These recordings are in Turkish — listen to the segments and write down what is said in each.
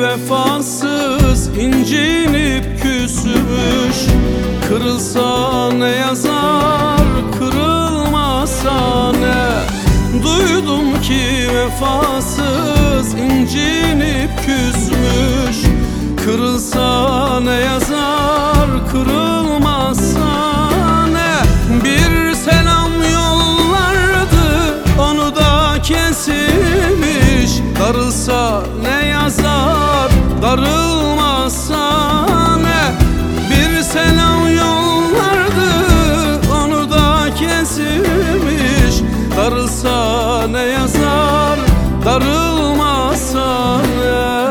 vefasız incinip küsmüş. Kırılsa ne yazar, kırılmasa ne? Duydum ki vefasız incinip küsmüş. Kırılsa ne yazar, kırılmazsa ne? Bir selam yollardı, onu da kesilmiş. Darılsa ne yazar, darılmazsa ne? Bir selam yollardı, onu da kesilmiş. Darılsa ne yazar, darılmazsa ne?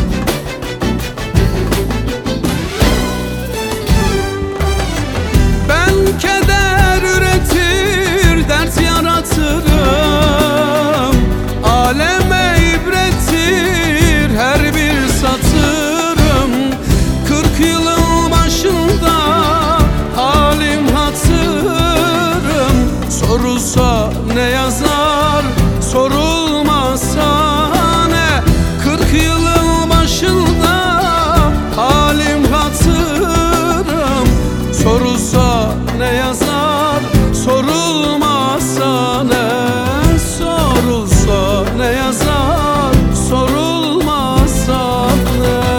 Ben keder üretir, dert yaratırım. Aleme ibrettir her bir satırım. 40 yılın başında halim hatırım. Sorulsa ne yazar, sorulmazsa ne? 40 yılın başında halim hatırım. Sorulsa ne yazar, sorulmazsa ne? Sorulsa ne yazar, sorulmazsa ne?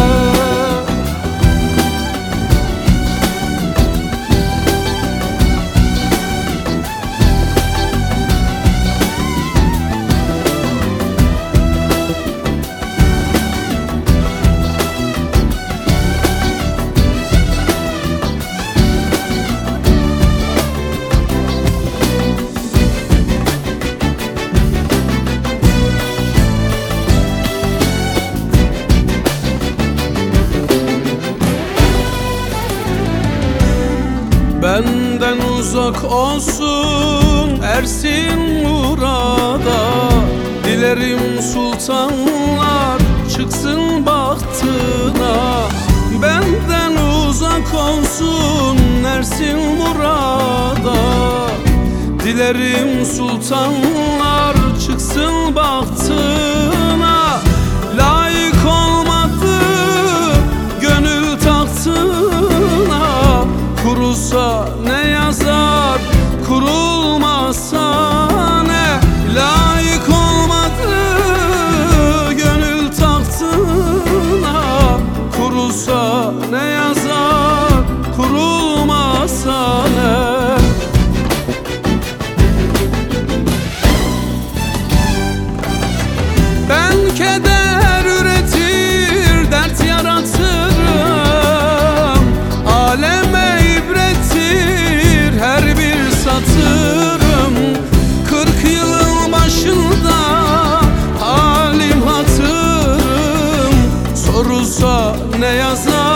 Benden uzak olsun ersin murada. Dilerim sultanlar çıksın bahtına. Benden uzak olsun ersin murada. Dilerim sultanlar çıksın bahtına. Layık olmadı gönül tahtına. Kurulsa ne yazar, kurulmazsa ne? Layık olmadı gönül tahtına. Kurulsa ne yazar, kurulmazsa ne? Ben keder üretir, dert yaratırım. Aleme ibrettir her bir satırım. 40 yılın başında halim hatırım. Sorulsa ne yazar,